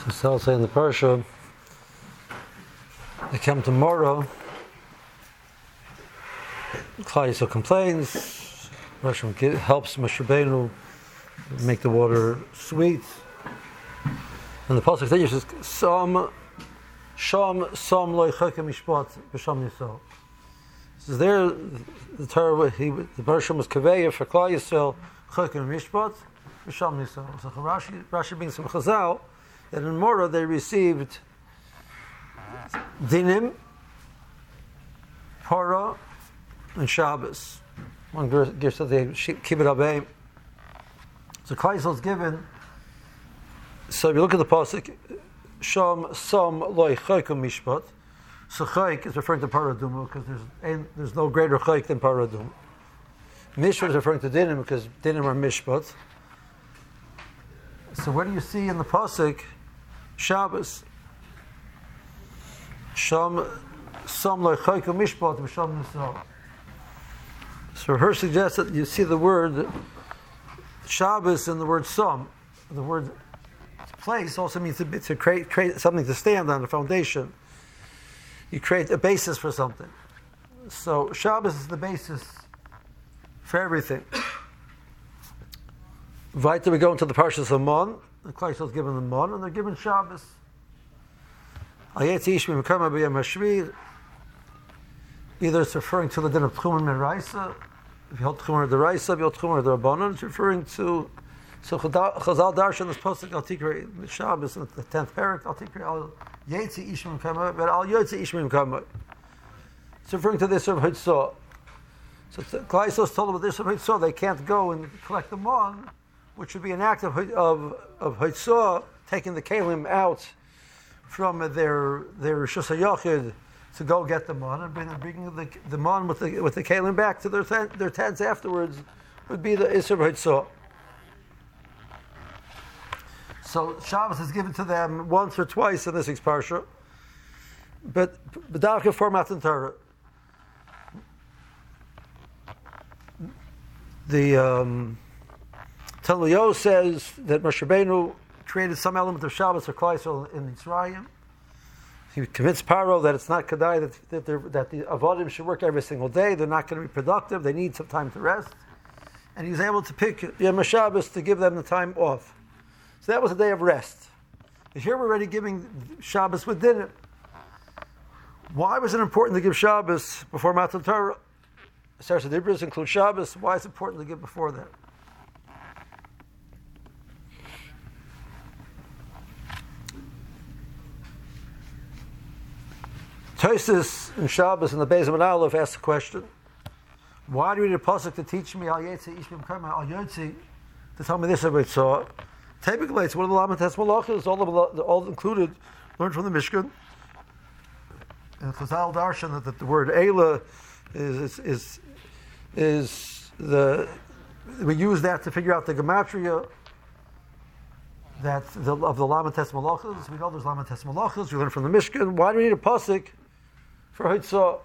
So I'll say in the parsha, they come tomorrow. Klal Yisrael complains. Hashem helps Moshe Rabbeinu make the water sweet. And the pasuk says, "Sam lo yichakem mishpat b'sham Yisrael." So there, the Torah, the parsha was kaveya for Klal Yisrael yichakem mishpat b'sham Yisrael. So Rashi brings some Chazal that in Morah they received dinim, Torah, and Shabbos. One gives that they keep it abeim. So Klal Yisrael is given. So if you look at the pasuk, Sham Sam Lo Chaykum Mishpat. So Chayk is referring to Paraduma because there's no greater Chayk than Paraduma. Mishpat is referring to dinim because dinim are Mishpat. So what do you see in the pasuk? Shabbos. Sham Sam Lo Chaykum Mishpat B'Sham Yisrael. So her suggests that you see the word Shabbos and the word Sam. The word place also means to create something to stand on, a foundation. You create a basis for something. So Shabbos is the basis for everything. Right, we go into the Parshas of Mon. The Klal Yisrael is given the Mon, and they're given Shabbos. Either it's referring to the din of Tchumen Meraisa. If you hold Tchumen Deraisa, if you hold Tchumen Derabanan, it's referring to. So Chazal Darshan is posting Al Tikri Shabbos in the 10th parak. Al Tikri Al Yetzi Ishmim Kama, but Al Yetzi Ishmim Kama. It's referring to this of Hitzah. So Klal Yisrael is told about this of Hitzah. They can't go and collect them on, which would be an act of Hitzah, taking the Kalim out from their Rishus HaYachid to go get them on and bringing the mon with the Kalim back to their tents afterwards would be the Isser of Hitzah. So Shabbos is given to them once or twice in this week's parsha, but B'davka format in Torah. The Talmud says that Moshe Rabbeinu created some element of Shabbos for Klal Yisrael in Mitzrayim. He convinced Paro that it's not kedai that the avodim should work every single day. They're not going to be productive. They need some time to rest, and he was able to pick Yom Shabbos to give them the time off. So that was a day of rest. Here we're already giving Shabbos with dinner. Why was it important to give Shabbos before Matan Torah? Sarsa Dibros include Shabbos. Why is it important to give before that? Tosfos and Shabbos and the Beis Hamikdash Aleph asked the question: why do we need a pasuk to teach me Al Yetzi Ishmim Kama Al Yotzi to tell me this about Tzah? Typically, it's one of the Lamentas Malachas, all included, learned from the Mishkan. And Chazal Darshan that the word Eila is we use that to figure out the gematria of the Lamentas Malachas. We know there's Lamentas Malachas. We learn from the Mishkan. Why do we need a pasuk for Hitzah?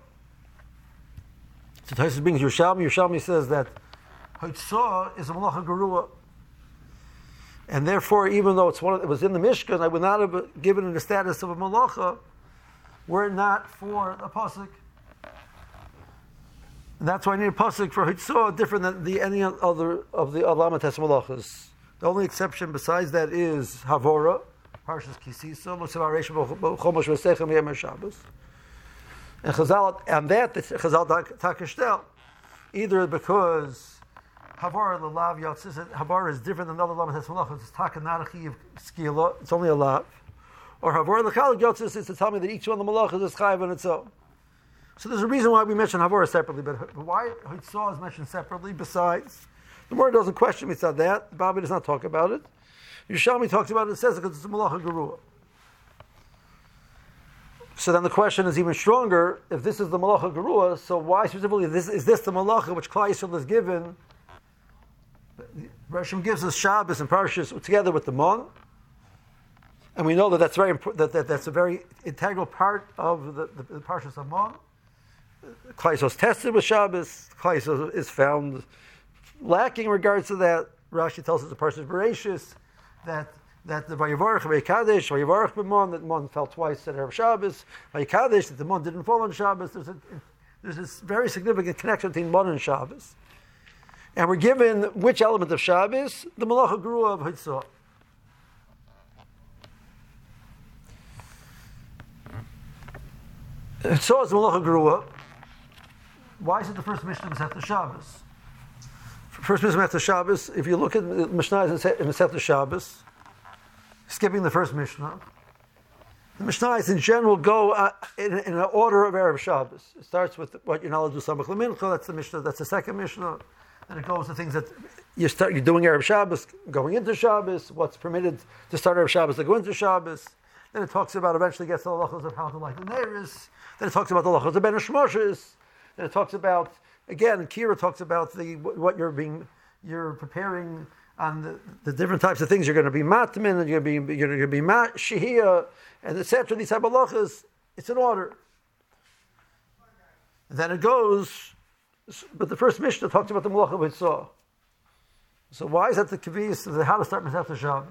So Tosfos brings Yerushalmi. Yerushalmi says that Hitzah is a Malacha Gerua. And therefore, even though it was in the Mishkan, I would not have given it the status of a malacha were it not for a pasuk. And that's why I need a pasuk for Hitzah, different than any other of the Lamentas Malachas. The only exception besides that is Havora, Parshas Kisisa, Musav Aresh Chomosh V'Sechem Yom Shabbos. And Chazal, and that Chazal Takashtel, either because Havara the lav yatzis. Havara is different than other lamatas malachos. It's takanarachi of skila. It's only a lav. Or Havara the chalik yatzis is to tell me that each one of the malachos is chayiv on its own. So there's a reason why we mention Havara separately, but why Hitzah is mentioned separately. Besides, the word doesn't question mitzvah that. The Baba does not talk about it. Yerushalmi talks about it. It says it because it's a malacha gerua. So then the question is even stronger. If this is the malacha gerua, so why specifically is this the malacha which Klal Yisrael is given? Rashim gives us Shabbos and Parshas together with the Mon, and we know that that's very important. That's a very integral part of the Parshas of Mon. Klal Yisrael is tested with Shabbos. Klal Yisrael is found lacking in regards to that. Rashi tells us the Parshas Bereshis that that the Vayivarach Vayikadesh, Vayivarach B'mon, that Mon fell twice at Erev Shabbos, Vayikadesh, that the Mon didn't fall on Shabbos. There's this very significant connection between Mon and Shabbos. And we're given which element of Shabbos? The Malacha Gerua of Hitzah. Hitzah is the Malacha Gerua. Why is it the first Mishnah of Masechta Shabbos? First Mishnah of Masechta Shabbos, if you look at the Mishnah in Masechta Shabbos, skipping the first Mishnah, the Mishnahs in general go in an order of Erev Shabbos. It starts with what you're not allowed to do Samach L'Mincha, that's the Mishnah, that's the second Mishnah. Then it goes to things that you're doing Erev Shabbos, going into Shabbos, what's permitted to start Erev Shabbos to go into Shabbos. Then it talks about, eventually gets to the halachos of how to light the neiris. Then it talks about the halachos of Ben Hashmoshes. Then it talks about, again, Kira talks about what you're preparing on the different types of things you're going to be matmin, and you're going to be shihia, and etc. These type of halachos, it's in order. And then it goes, but the first Mishnah talks about the malacha of Hitzah. So why is that the kavis of how to start Masechta Shabbos?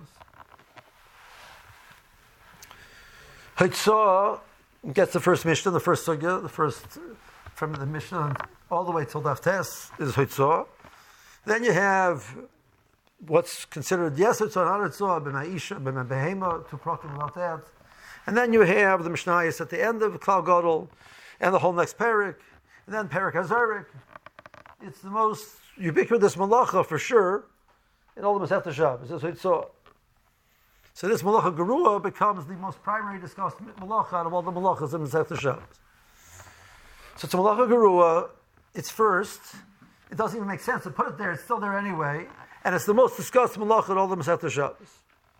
Hitzah gets the first Mishnah, the first sugya, the first from the Mishnah all the way till Daf Tes is Hitzah. Then you have what's considered yes Hitzah, not Hitzah, b'ma'isha, b'ma'behema, to proclaim about that. And then you have the Mishnayos at the end of Klal Gadol and the whole next parak, and then Parak Hazarik. It's the most ubiquitous malacha for sure in all the Masechta Shabbos. That's Hitzah. So this malacha gerua becomes the most primary discussed malacha out of all the malachas in Masechta Shabbos. So it's a malacha gerua. It's first. It doesn't even make sense to put it there. It's still there anyway, and it's the most discussed malacha in all the Masechta Shabbos.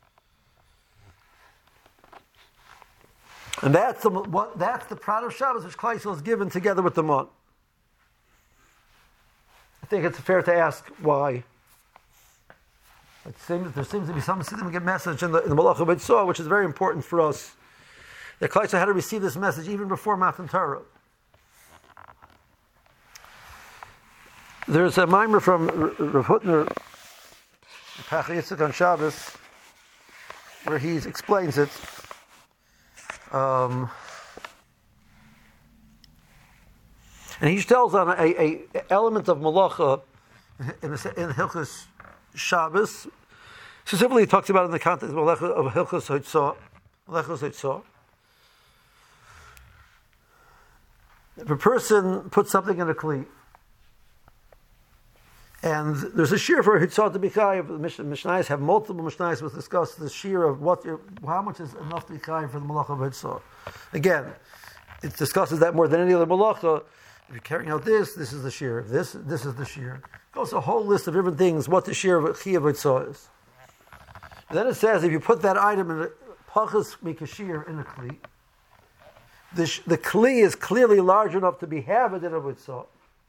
And that's the Prat of Shabbos which Klal Yisrael is given together with the Mon. I think it's fair to ask why. There seems to be some significant message in the Malacha of Hitzah, which is very important for us. That Klal Yisrael had to receive this message even before Matan Torah. There's a mimer from Rav Hutner, Pach Yitzchak on Shabbos, where he explains it. And he tells on a element of Malacha in Hilchos Shabbos. Specifically, he talks about it in the context of Hilchos Hitzah. If a person puts something in a kli, and there's a shear for Hitzah to be chayiv, the Mishnayos have multiple Mishnayos which discuss the shear of how much is enough to be chayiv for the Malacha of Hitzah. Again, it discusses that more than any other Malacha. If you're carrying out this is the shear. This is the shear. It goes a whole list of different things, what the shear of Chiyav Hitzah is. And then it says, if you put that item in a Pachas Mikashir in a Kli, the Kli is clearly large enough to be habit in a Hitzah.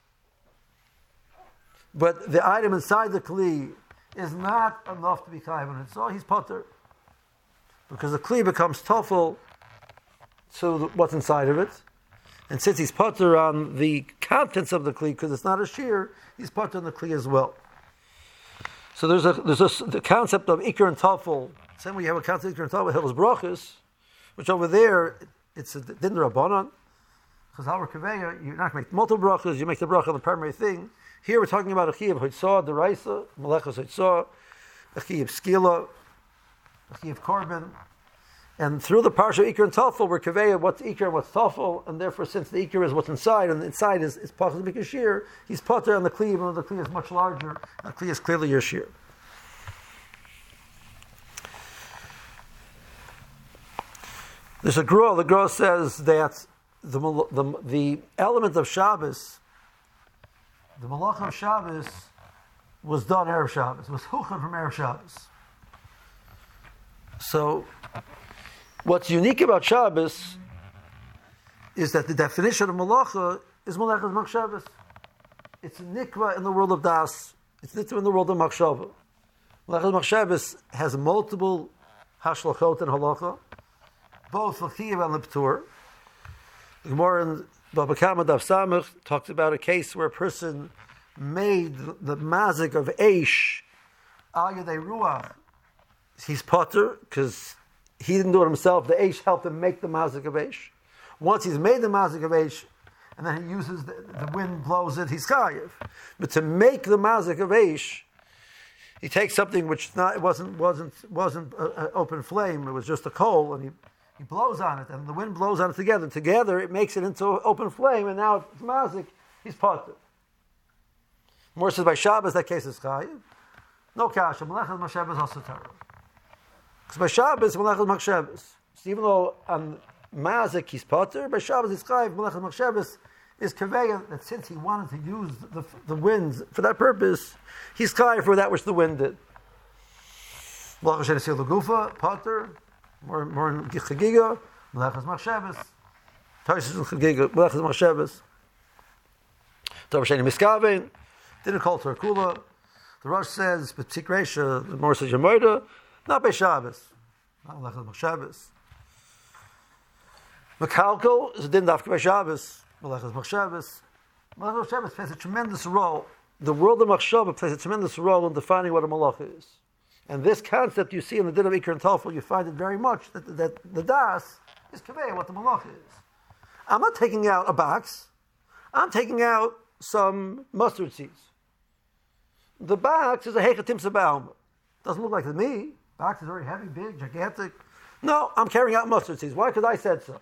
But the item inside the Kli is not enough to be chayiv on Hitzah. He's potter. Because the Kli becomes tofel to what's inside of it. And since he's potter on the contents of the Kli, because it's not a shear, he's potter on the Kli as well. So there's the concept of Iker and Tafel. Same way you have a concept of Iker and Tafel, Hilchos Brachos, which over there, it's a din Rabbanan. Because how we're Kaveya, you're not going to make multiple brachos, you make the bracha on the primary thing. Here we're talking about a Chiyav Hitzah, Deraisa, Melechos Hitzah, a Chiyav Skila, a Chiyav Korban. And through the parsha Iker and Tafel, we're Kaveya what's Iker and what's Tafel, and therefore since the Iker is what's inside, and the inside is Pachas Mikashir, he's potter on the Kli, even though the Kli is much larger, and the Kli is clearly your shear. There's a Gra. The Gra says that the element of Shabbos, the Malach of Shabbos, was done Erev Shabbos, was Huchan from Erev Shabbos. So, what's unique about Shabbos is that the definition of Malacha is Malachas Mach Shabbos. It's Nikva in the world of Das. It's Nikva in the world of Machshava. Malachas Mach Shabbos has multiple Hashlachot and Halacha, both L'chiyav and L'ptur. The Gemara in Baba Kama Daf Samach talks about a case where a person made the mazik of Eish, Al Yadei Ruach, he's potter because he didn't do it himself. The Eish helped him make the mazik of Eish. Once he's made the mazik of Eish, and then he uses the wind blows it, he's chayiv. But to make the mazik of Eish, he takes something which it wasn't an open flame. It was just a coal, and he blows on it, and the wind blows on it together. And together, it makes it into an open flame, and now it's mazik. He's potter. More says by Shabbos, that case is chayiv. No kasha. Melechas Machshavas also Torah. Because by Shabbos, Melechas Machshavas. So even though on mazik he's potter, by Shabbos he's chayiv. Melechas Machshavas is kaveya that since he wanted to use the winds for that purpose, he's chayiv for that which the wind did. Melechas Shenesil Lagufa, potter. More in Chagiga, Melechas Machshavas. Toshis in Chagiga, Melechas Machshavas. Torah Sheni Miskavein. Didn't call to Kula. The Rosh says, but P'tik Reisha, the more says Yemoida, not by Shabbos. Not Melechas Machshavas. Mekalkel is a din dafka by Shabbos. Melechas Machshavas. Melechas Machshavas plays a tremendous role. The world of Machshavah plays a tremendous role in defining what a Malach is. And this concept you see in the din of Iker and Tafel, you find it very much, that the Das is Kaveh, what the Malach is. I'm not taking out a box. I'm taking out some mustard seeds. The box is a Hechatim Sabaum. Doesn't look like to me. The box is very heavy, big, gigantic. No, I'm carrying out mustard seeds. Why? Because I said so.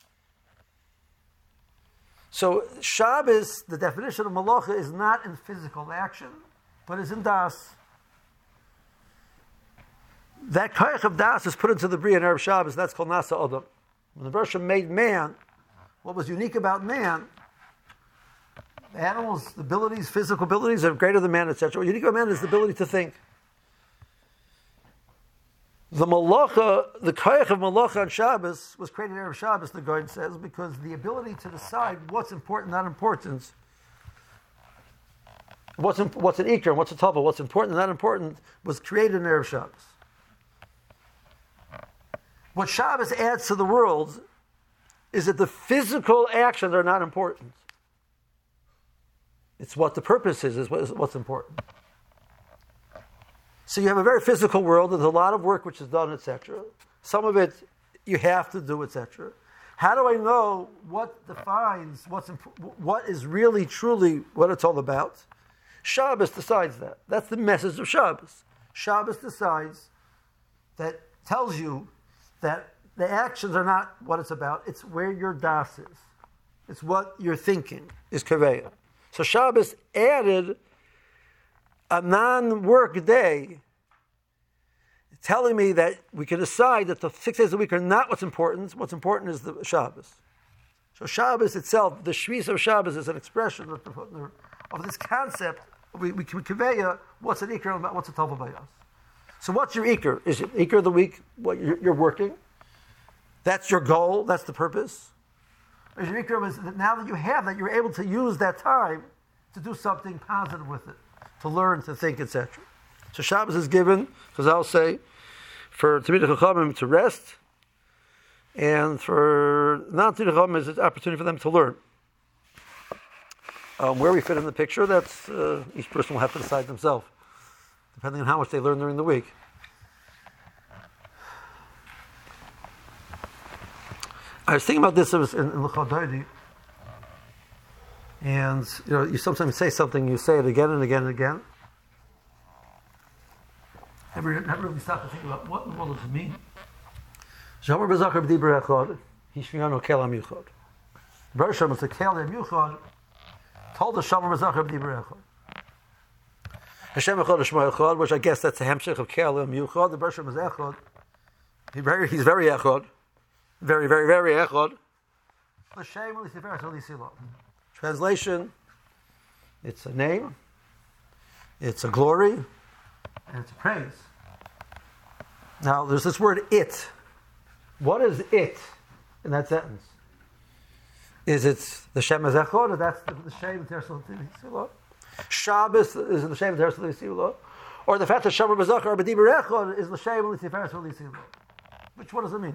So Shabbos, the definition of Malacha is not in physical action, but is in Das. That Koyach of Das is put into the Bria in Erev Shabbos, that's called Nasa Adam. When the Bershom made man, what was unique about man, the animals, the abilities, physical abilities are greater than man, etc. What unique about man is the ability to think. The Malacha, the Koyach of Malacha on Shabbos was created in Erev Shabbos, the Goyen says, because the ability to decide what's important, not important, what's an Ikar, what's a Tava, what's important, not important, was created in Erev Shabbos. What Shabbos adds to the world is that the physical actions are not important. It's what the purpose is what's important. So you have a very physical world. There's a lot of work which is done, etc. Some of it you have to do, etc. How do I know what defines what is really, truly what it's all about? Shabbos decides that. That's the message of Shabbos. Shabbos decides, that tells you that the actions are not what it's about. It's where your das is. It's what you're thinking is kaveya. So Shabbos added a non-work day, telling me that we can decide that the 6 days a week are not what's important. What's important is the Shabbos. So Shabbos itself, the Shvis of Shabbos is an expression of this concept. We can convey what's an Iker and what's a Tova by us. So what's your Iker? Is it Iker of the week? What you're working? That's your goal. That's the purpose. Or your Iker is that now that you have that, you're able to use that time to do something positive with it, to learn, to think, etc. So Shabbos is given, because I'll say, for Talmidei Chachamim to rest, and for non-Talmidei Chachamim is an opportunity for them to learn. Where we fit in the picture, that's each person will have to decide themselves, depending on how much they learn during the week. I was thinking about this in L'chad Dodi, and you sometimes say something, you say it again and again and again. Never really stop to think about what in the world does it mean. Shomer b'zachar b'dibur echad, hishmiyanu kel ha'miuchad. Bershom is the kel ha'miuchad, told the Shomer b'zachar b'dibur echad. Hashem echad Shema echad, which I guess that's a hemshech of kel ha'miuchad. The Bershom is echad. He's very echad. Very, very, very echad. Translation, it's a name, it's a glory, and it's a praise. Now, there's this word it. What is it in that sentence? Is it the Shem Echad, or that's the Shem of Teres L'Sila? Shabbos is the Shem of Teres L'Sila? Or the fact that Shomer b'zachar b'dibur echad is the Shem of Teres L'Sila? Which one does it mean?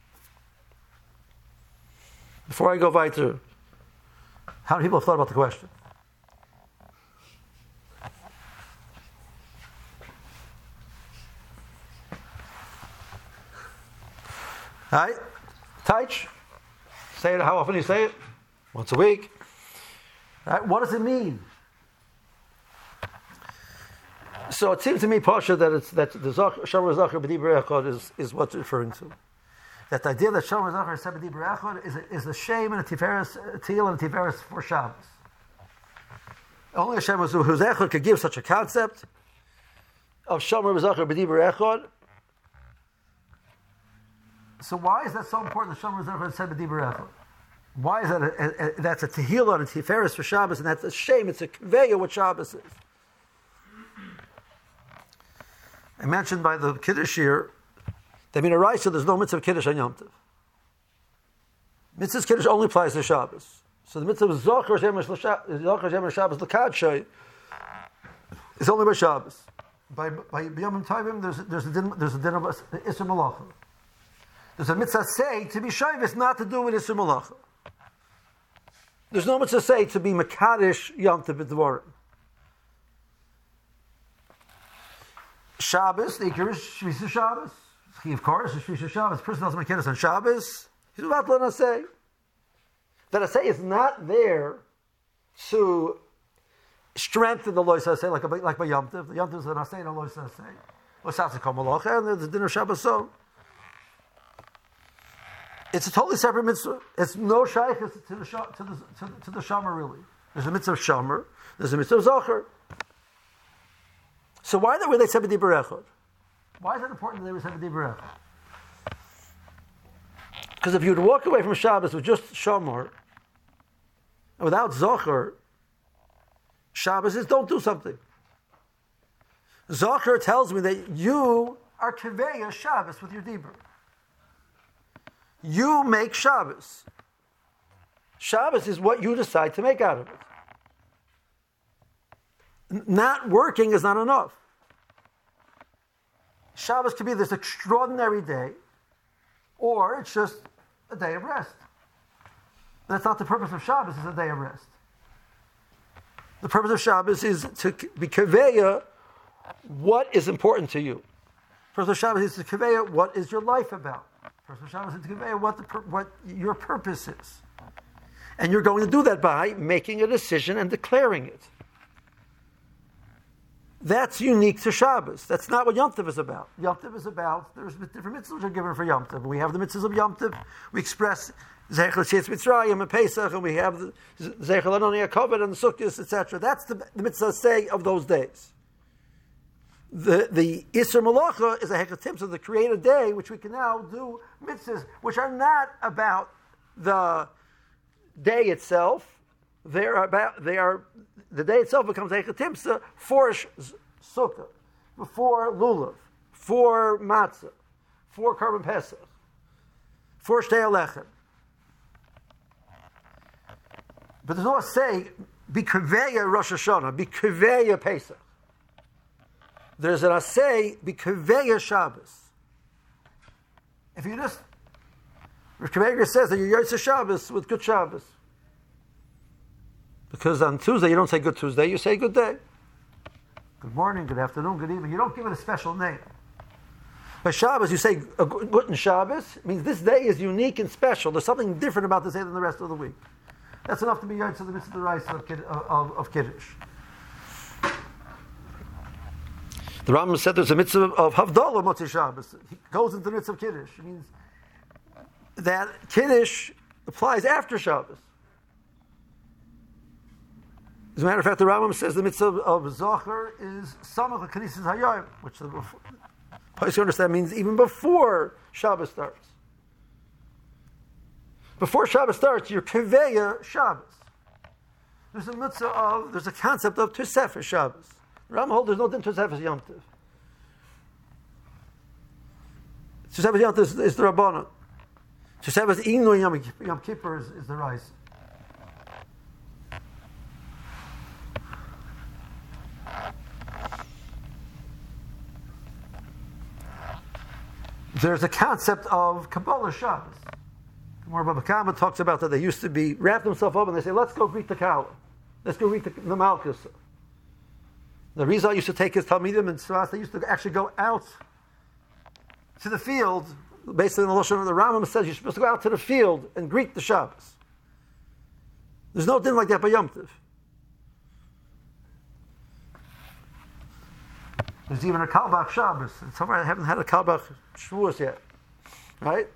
Before I go weiter, how many people have thought about the question? Right? Taich. Say it. How often do you say it? Once a week. Right? What does it mean? So it seems to me, Pasha, that the Shomer Zachar B'Dibur Echad is what's referring to. That the idea that Shomer Zachar is B'Dibur Echad is a shame and a tiferes, a teal and a tiferes for Shabbos. Only Hashem who's Echad could give such a concept of Shomer Zachar B'Dibur Echad. So why is that so important? The Shomer Zachar is B'Dibur Echad. Why is that? That's a tehillah and a tiferes for Shabbos, and that's a shame. It's a kveya what Shabbos is. I mentioned by the Kiddush here that in a Raisa there's no mitzvah of Kiddush on Yom Tov. Mitzvah Kiddush only applies to Shabbos. So the mitzvah of Zochar Shemer Shabbos L'Kadshay is only by Shabbos. By Yom Tovim there's a din of Isser Malacha. There's a mitzvah say to be Shavis not to do with Isser Malacha. There's no mitzvah say to be Mekadesh Yom Tov B'Dvarim. Shabbos, the Ikar is Shvisa Shabbos. Of course, Shvisa Shabbos. Person doesn't make Kiddush on Shabbos. He's about to let us say that a say is not there to strengthen the Lois Asay like by Yom Tov. The Yom Tov is an Asay and a Lois Asay. Osasa Kol Malacha, and there's the dinner Shabbos. So it's a totally separate mitzvah. It's no shaykh to the Shomer really. There's a mitzvah of Shomer. There's a mitzvah of Zocher. So why were they said B'Dibur Echad? Why is it important that they were said B'Dibur Echad? Because if you would walk away from Shabbos with just Shomer, and without Zocher, Shabbos is don't do something. Zocher tells me that you are Keveya Shabbos with your Dibur. You make Shabbos. Shabbos is what you decide to make out of it. Not working is not enough. Shabbos could be this extraordinary day, or it's just a day of rest. That's not the purpose of Shabbos, it's a day of rest. The purpose of Shabbos is to be kaveya what is important to you. The purpose of Shabbos is to kaveya what is your life about. The purpose of Shabbos is to kaveya what your purpose is. And you're going to do that by making a decision and declaring it. That's unique to Shabbos. That's not what Yom Tov is about. Yom Tov is about, there's different mitzvahs are given for Yom Tov. We have the mitzvahs of Yom Tov. We express Zecher L'Tzias Mitzrayim and Pesach, and we have the Zecher L'Anoni HaKavod and the Sukkos, etc. That's the mitzvah say of those days. The Isser Malacha is a Hekatim, so the created day, which we can now do mitzvahs, which are not about the day itself. The day itself becomes a Hechatimsa for Sukkah, for Lulav, for Matzah, for Karban Pesach, for Shtei Alechem. But there's no say, be Kaveya Rosh Hashanah, be Kaveya Pesach. There's an assay, be Kaveya Shabbos. If you just, Rav Kaveya says that you're Yotze Shabbos with Good Shabbos. Because on Tuesday, you don't say Good Tuesday, you say Good Day. Good morning, good afternoon, good evening. You don't give it a special name. By Shabbos, you say Guten Shabbos. It means this day is unique and special. There's something different about this day than the rest of the week. That's enough to be yard to the mitzvah of Kiddush. The Rambam said there's a mitzvah of Havdalah Motzei Shabbos. He goes into the mitzvah of Kiddush. It means that Kiddush applies after Shabbos. As a matter of fact, the Rambam says the mitzvah of Zocher is Samach Knesses Hayom, which the Posek understand means even before Shabbos starts. Before Shabbos starts, you're Keveya Shabbos. There's a concept of Tosefes Shabbos. The Rambam holds there's no din Tosefes Yom Tov. Tosefes Yom Tov is the Rabbanon. Tosefes Inu Yom Kippur is the Rais. There's a concept of Kabbalah Shabbos. Gemara Baba Kama talks about that they used to be wrap themselves up and they say, let's go greet the Kala. Let's go greet the Malchus. The Rizal used to take his Talmidim and Tzvas, they used to actually go out to the field basically in the Lashon, the Rambam says you're supposed to go out to the field and greet the Shabbos. There's no din like that by Yom Tov. There's even a Kalbach Shabbos. Somewhere I haven't had a Kalbach Shavuos yet. Right?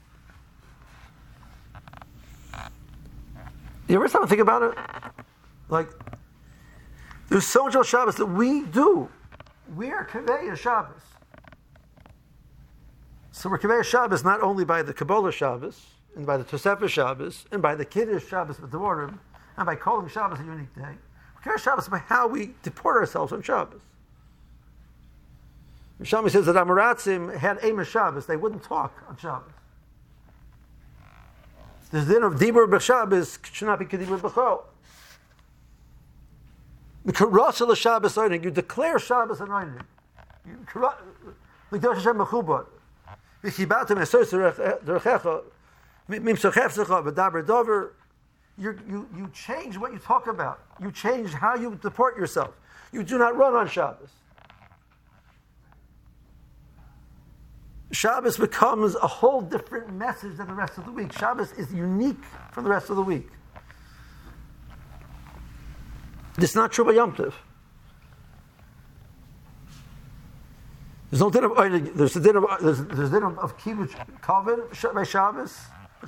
You ever stop and think about it? Like, there's so much of Shabbos that we do. We are Kaveh Shabbos. So we're Kaveh Shabbos not only by the Kabbalah Shabbos, and by the Tosefah Shabbos, and by the Kiddush Shabbos with the Devarim, and by calling Shabbos a unique day. We're Kaveh Shabbos by how we deport ourselves on Shabbos. Shami says that Amoratzim had Amos Shabbos. They wouldn't talk on Shabbos. The din of Dibur B'Shabbos should not be Kedibur B'Chol. The Karasha Shabbos Oinig, you declare Shabbos an Oinig. L'Kdosh Hashem Mechubot. V'chibatem Esoy Derechecha, Mimsochefsecha, V'daber Dover. You change what you talk about. You change how you deport yourself. You do not run on Shabbos. Shabbos becomes a whole different message than the rest of the week. Shabbos is unique from the rest of the week. This is not true by Yom Tov. There's no din of there's a din of kibbutz kavod by Shabbos.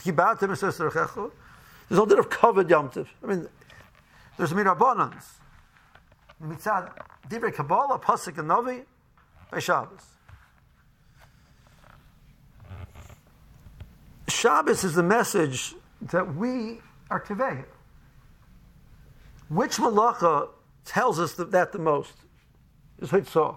There's no din of kavod Yom Tov. I mean, there's mirabonans. Mitzad divrei Kabbalah, pasuk and navi by Shabbos. Shabbos is the message that we are Kaveh. Which malacha tells us that the most? Is Hitzah.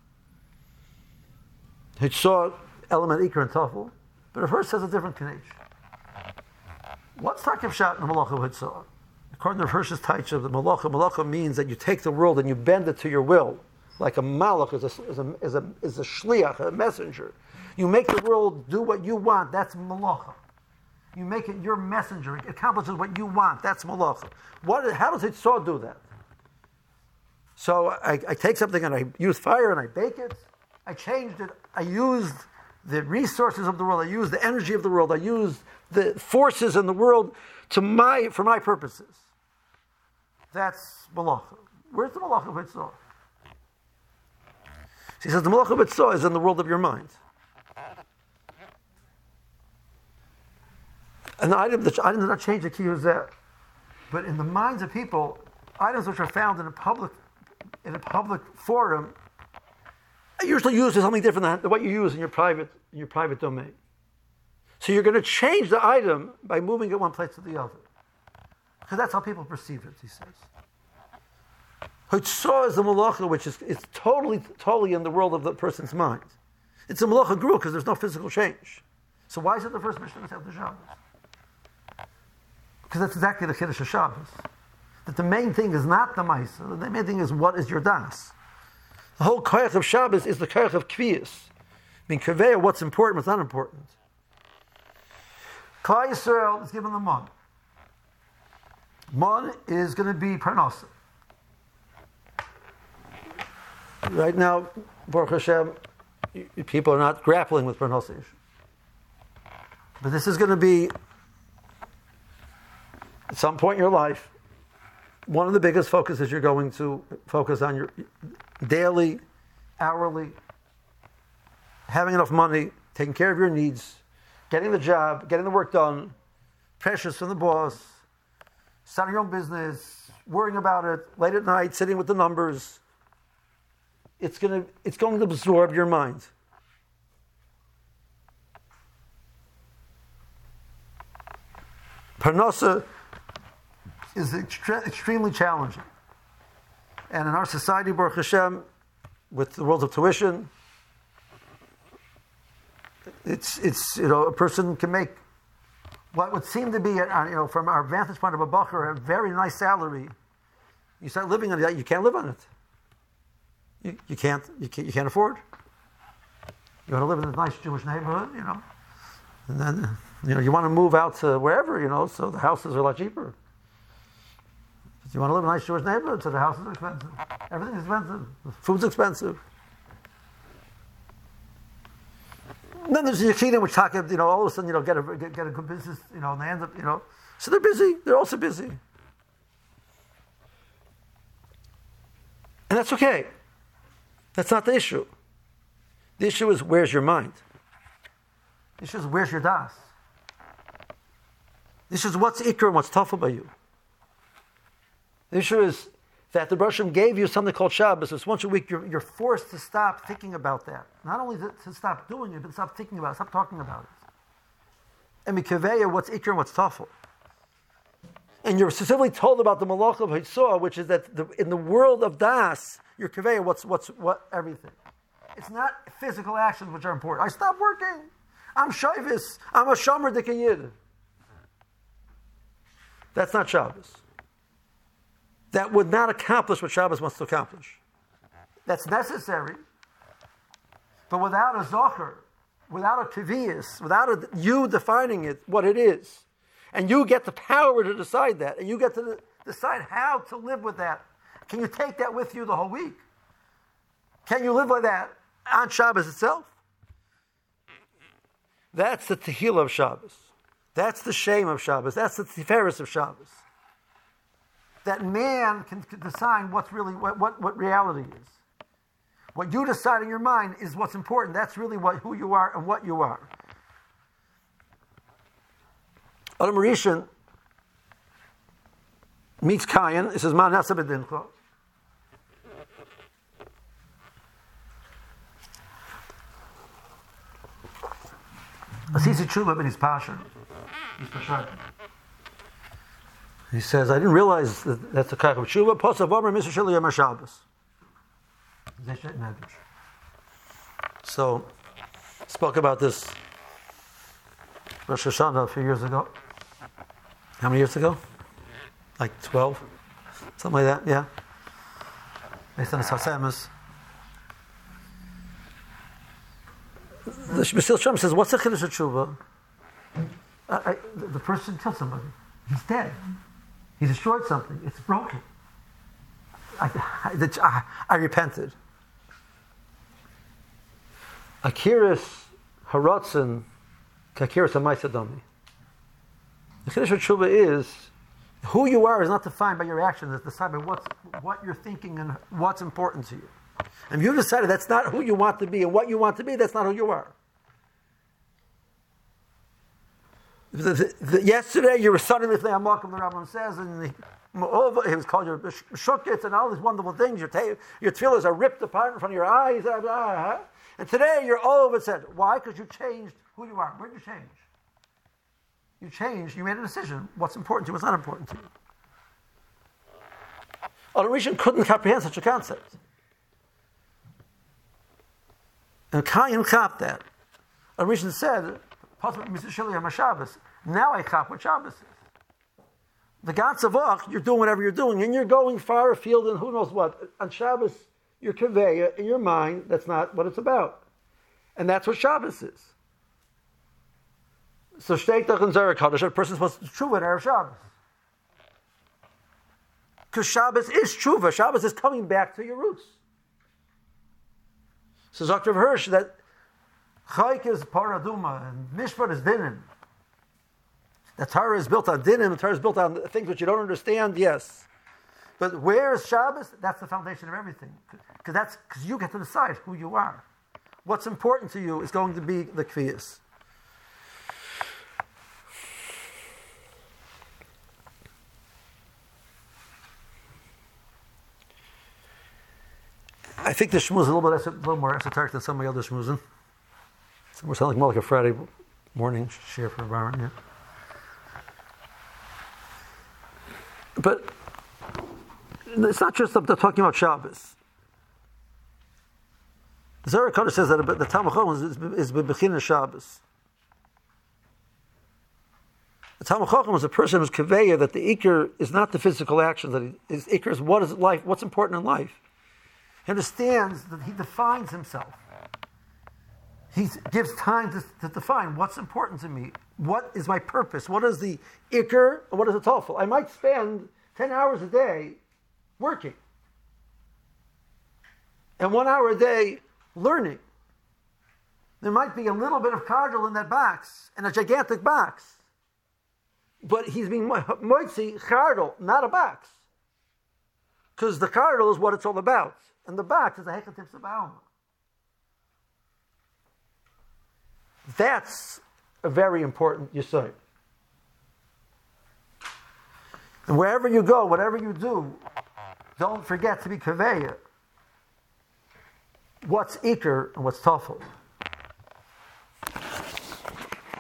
Hitzah, element Iker and Tafel, but it first has a different Kinech. What's Takiv Shat in the malacha of Hitzah? According to Hirsch's Taicha, the malacha means that you take the world and you bend it to your will, like a malach is a shliach, a messenger. You make the world do what you want. That's malacha. You make it your messenger. It accomplishes what you want. That's malacha. How does Hitzah do that? So I take something and I use fire and I bake it. I changed it. I used the resources of the world. I used the energy of the world. I used the forces in the world for my purposes. That's malacha. Where's the malacha of Hitzah? He says the malacha of Hitzah is in the world of your mind. An item does not change the key is that, but in the minds of people, items which are found in a public forum are usually used as something different than what you use in your private domain. So you're going to change the item by moving it one place to the other, because that's how people perceive it. He says. Hitzah is the malacha, which is totally in the world of the person's mind. It's a malacha grul because there's no physical change. So why is it the first mission of the Shabbos? Because that's exactly the Kiddush of Shabbos. That the main thing is not the Maisa. The main thing is what is your das. The whole koyach of Shabbos is the koyach of kviyas. Being kaveya, what's important, what's not important. Klal Yisrael is given the mon. Mon is going to be parnasa. Right now, Baruch Hashem, people are not grappling with parnasa. But this is going to be, at some point in your life, one of the biggest focuses you're going to focus on your daily, hourly, having enough money, taking care of your needs, getting the job, getting the work done, pressures from the boss, starting your own business, worrying about it, late at night, sitting with the numbers. It's going to absorb your mind. Parnasa is extremely challenging. And in our society, Baruch Hashem, with the world of tuition, it's a person can make what would seem to be, from our vantage point of a bacher, a very nice salary. You start living on it, you can't live on it. You can't afford. You want to live in a nice Jewish neighborhood, and then you want to move out to wherever, so the houses are a lot cheaper. But you want to live in a nice Jewish neighborhood, so the houses are expensive. Everything's expensive. The food's expensive. then there's the Yechidim, which talk, all of a sudden, get a good business, and they end up, so they're busy. They're also busy. And that's okay. That's not the issue. The issue is, where's your mind? The issue is, where's your das? The issue is, what's ikr and what's tough by you? The issue is that the Rosh Hashanah gave you something called Shabbos. It's once a week. You're forced to stop thinking about that. Not only to stop doing it, but stop thinking about it, stop talking about it. And mikaveya, what's ikr and what's tough. And you're specifically told about the malach of Hitzah, which is that in the world of das, your kaveya, what everything. It's not physical actions which are important. I stopped working. I'm shayvis. I'm a shomer dekayid. That's not Shabbos. That would not accomplish what Shabbos wants to accomplish. That's necessary, but without a zocher, without a kaviyas, without you defining it, what it is, and you get the power to decide that, and you get to decide how to live with that. Can you take that with you the whole week? Can you live like that on Shabbos itself? That's the tehillah of Shabbos. That's the shame of Shabbos. That's the tiferes of Shabbos. That man can decide what's really what reality is. What you decide in your mind is what's important. That's really who you are and what you are. Adam Rishon meets Kayin. He says, "Man nasa b'dincha." Asisi tshuva ben his passion. He's passion. He says, "I didn't realize that's the kach of tshuva." Posav omer Mr. Shili Yom Shabbos. So, spoke about this Rosh Hashanah a few years ago. How many years ago? Like 12? Something like that, yeah. Based on the Sasemas. The Mesil Shem says, what's the Chiddush of Tshuva? The person killed somebody. He's dead. He destroyed something. It's broken. I repented. Akiris Haratzin Kakiris Amaisadami. The Chiddush of Tshuva is who you are is not defined by your actions, it's defined by what you're thinking and what's important to you. And you decided that's not who you want to be, and what you want to be, that's not who you are. Yesterday you were studying with the Amakam, the Rambam says, and he was called your shukitz and all these wonderful things. Your tefillahs are ripped apart in front of your eyes. And today you're all over said. Why? Because you changed who you are. Where did you change? You changed. You made a decision. What's important to you? What's not important to you? Adam Rishon couldn't comprehend such a concept. And Kayin chopped that. Adam Rishon said, now I chop what Shabbos is. The Gatzavach, you're doing whatever you're doing, and you're going far afield and who knows what. On Shabbos, you're conveya in your mind, that's not what it's about. And that's what Shabbos is. So Shteitach and Zerah Kaddish, a person's supposed to tshuva in Erev Shabbos. Because Shabbos is tshuva. Shabbos is coming back to your roots. So Dr. Hirsch, that Chayk is paraduma, and Mishpat is dinim. The Torah is built on dinim, the Torah is built on things which you don't understand, yes. But where is Shabbos? That's the foundation of everything. Because you get to decide who you are. What's important to you is going to be the kviyas. I think the shmuz is a little more esoteric than some of the other shmuzim. Some sound more like a Friday morning share for Baron, yeah. But it's not just they're talking about Shabbos. The Zohar Kodesh says that the Talmud Chacham is b'bechina Shabbos. The Talmud Chacham is a person who's kaveya that the ikr is not the physical action, that his ikr is what is life, what's important in life. He understands that he defines himself. He gives time to define what's important to me. What is my purpose? What is the ikr? What is the tofel? I might spend 10 hours a day working. And 1 hour a day learning. There might be a little bit of cardinal in that box, and a gigantic box. But he's being moitzi cardinal, not a box. Because the cardinal is what it's all about. And the box is a hechativ sabalma. That's a very important yesod. And wherever you go, whatever you do, don't forget to be kaveya. What's ikr and what's tafel.